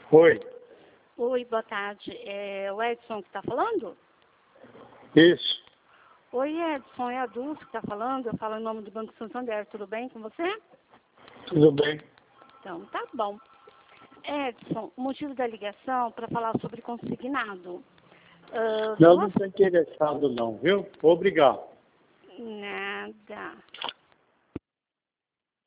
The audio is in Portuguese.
Oi, Oi, boa tarde. É o Edson que está falando? isso, Oi, Edson, é a Dulce que está falando. Eu falo em nome do Banco Santander. Tudo bem com você? tudo bem? Então, tá bom. Edson, o motivo da ligação para falar sobre consignado. Não estou interessado não, viu? Obrigado. Nada.